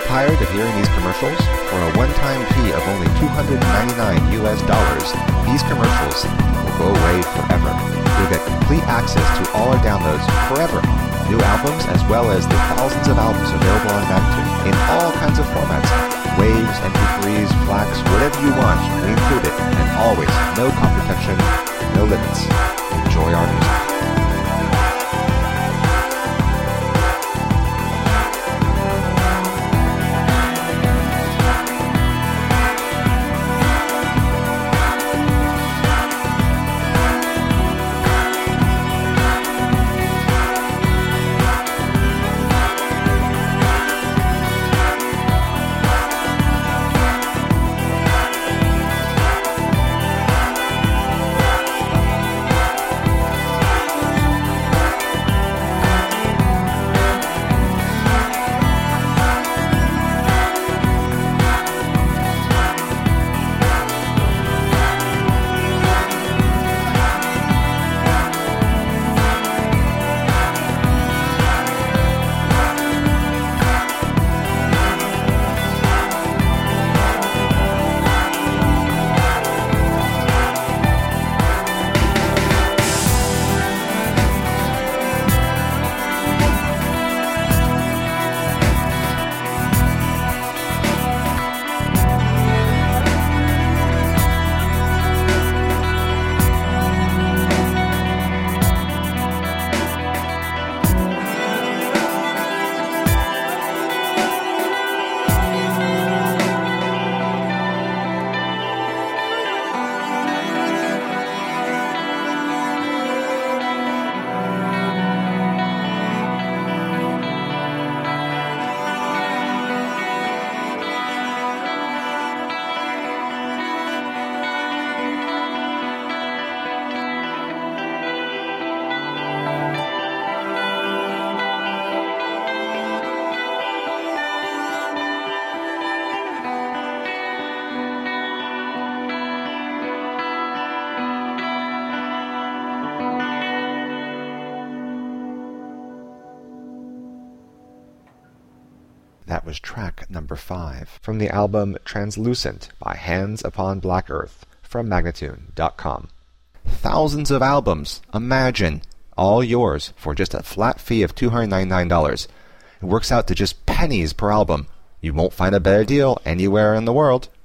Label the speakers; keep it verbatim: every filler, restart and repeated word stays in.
Speaker 1: Tired of hearing these commercials? For a one-time fee of only two hundred ninety-nine U S dollars, these commercials will go away forever. You'll get complete access to all our downloads forever. New albums as well as the thousands of albums available on Magnatune in all kinds of formats. Waves, M P threes, FLAC, whatever you want, we include it. And always, no copy protection, no limits. Enjoy our music. That was track number five from the album Translucent by Hands Upon Black Earth from Magnatune dot com. Thousands of albums, imagine, all yours for just a flat fee of two hundred ninety-nine dollars. It works out to just pennies per album. You won't find a better deal anywhere in the world.